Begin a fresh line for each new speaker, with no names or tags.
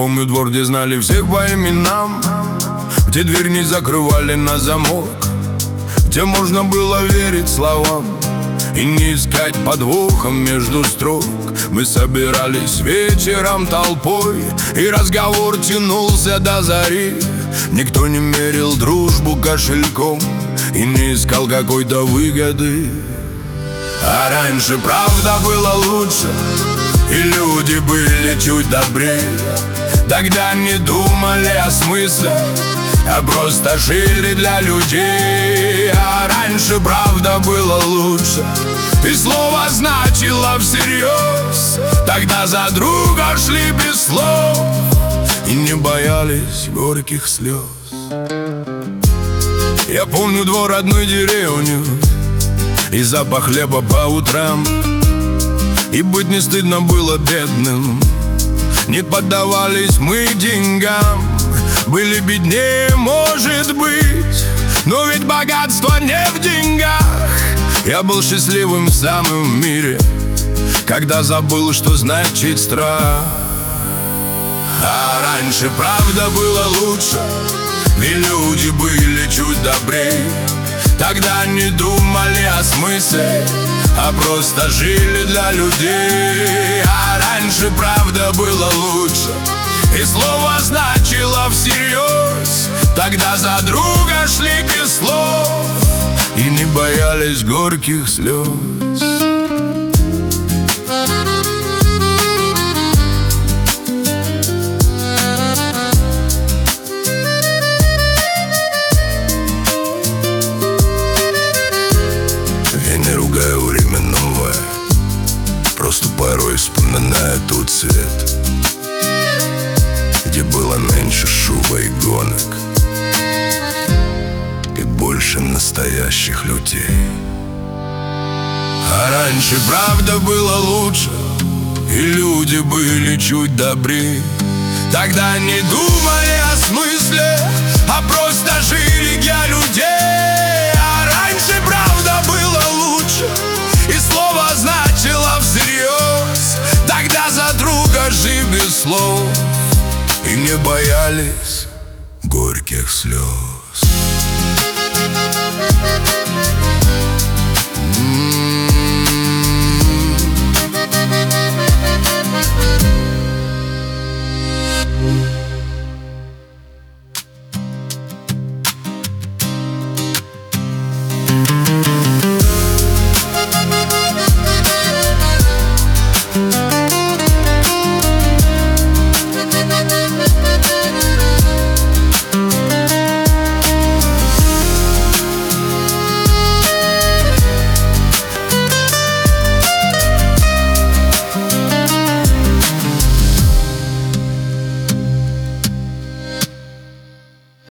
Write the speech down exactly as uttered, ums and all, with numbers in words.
помню двор, где знали всех по именам, где дверь не закрывали на замок, где можно было верить словам и не искать подвохом между строк. Мы собирались вечером толпой, и разговор тянулся до зари. Никто не мерил дружбу кошельком и не искал какой-то выгоды. А раньше правда было лучше, и люди были чуть добрее. Тогда не думали о смысле, а просто жили для людей. А раньше правда было лучше, и слово значило всерьез. Тогда за друга шли без слов и не боялись горьких слез. Я помню двор одной деревни и запах хлеба по утрам. И быть не стыдно было бедным, не поддавались мы деньгам. Были беднее, может быть, но ведь богатство не в деньгах. Я был счастливым самым в мире, когда забыл, что значит страх. А раньше правда было лучше, и люди были чуть добрее. Тогда не думали о смысле, а просто жили для людей. А раньше правда было лучше, и слово значило всерьез. Тогда за друга шли без слов и не боялись горьких слез. Я не ругаю время новое, просто порой вспоминаю тот цвет, где было меньше шуба и гонок и больше настоящих людей. А раньше правда было лучше, и люди были чуть добрее. Тогда не думали о смысле, а просто жили для людей. А раньше правда было лучше, и слово значило всерьез. Тогда за друга жили без слов и не боялись горьких слез.